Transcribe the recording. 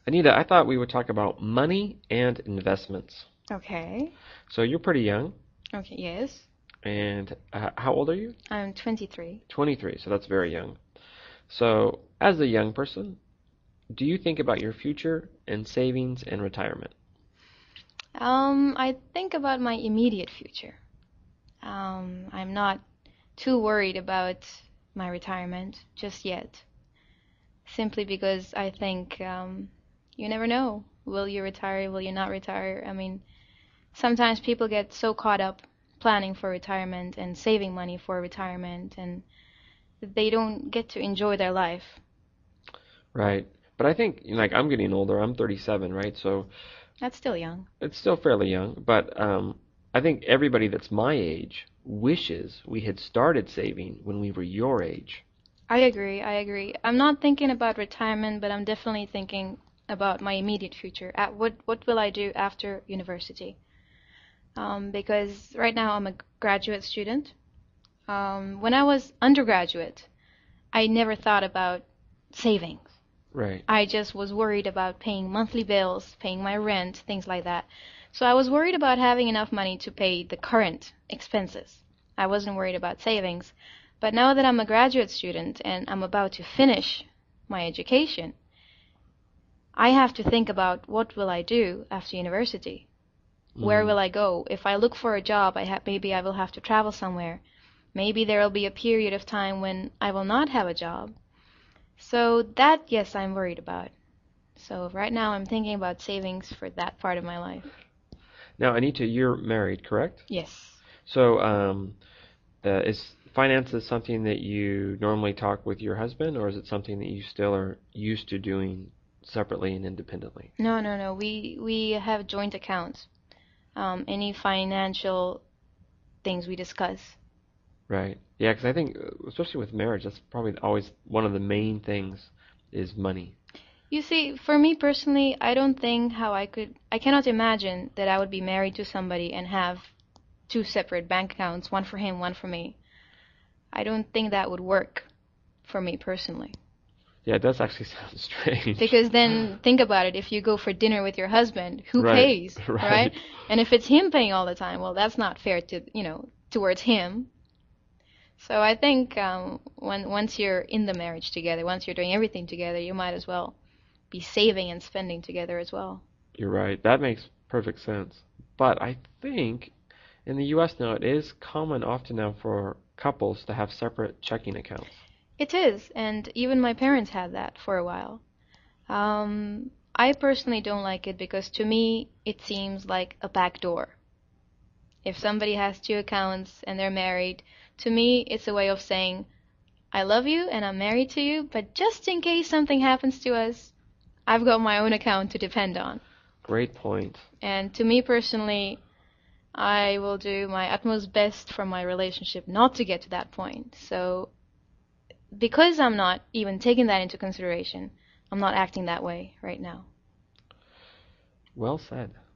Anita, I thought we would talk about money and investments. Okay. So you're pretty young, Okay, yes. and how old are you? I'm 23. 23, so that's very young. So, as a young person, do you think about your future and savings and retirement? I think about my immediate future. I'm not too worried about my retirement just yet, simply because I think you never know. Will you retire? Will you not retire? I mean, sometimes people get so caught up planning for retirement and saving money for retirement, and they don't get to enjoy their life. Right. But I think, like, I'm getting older. I'm 37, right? So That's still young. it's still fairly young. But I think everybody that's my age wishes we had started saving when we were your age. I agree. I agree. I'm not thinking about retirement, but I'm definitely thinking about my immediate future. At what will I do after university? Because right now I'm a graduate student. When I was undergraduate, I never thought about savings. Right. I just was worried about paying monthly bills, paying my rent, things like that. So I was worried about having enough money to pay the current expenses. I wasn't worried about savings. But now that I'm a graduate student and I'm about to finish my education, I have to think about what will I do after university? Where Mm. will I go? If I look for a job, maybe I will have to travel somewhere. Maybe there will be a period of time when I will not have a job. So that, yes, I'm worried about. So right now I'm thinking about savings for that part of my life. Now, Anita, you're married, correct? Yes. So, is finances something that you normally talk with your husband, or is it something that you still are used to doing separately and independently? No, no, no. We have joint accounts. Any financial things we discuss. Right. Yeah, because I think, especially with marriage, that's probably always one of the main things is money. You see, for me personally, I don't think I cannot imagine that I would be married to somebody and have two separate bank accounts, one for him, one for me. I don't think that would work for me personally. Yeah, it does actually sound strange. Because then think about it, if you go for dinner with your husband, who Right, pays, right? right. And if it's him paying all the time, well, that's not fair to, towards him. So I think once you're in the marriage together, once you're doing everything together, you might as well be saving and spending together as well. You're right. That makes perfect sense. But I think in the US now it is common often now for couples to have separate checking accounts. It is, and even my parents had that for a while. I personally don't like it because to me it seems like a back door. If somebody has two accounts and they're married, to me it's a way of saying, I love you and I'm married to you, but just in case something happens to us, I've got my own account to depend on. Great point. And to me personally, I will do my utmost best for my relationship not to get to that point. So, because I'm not even taking that into consideration, I'm not acting that way right now. Well said.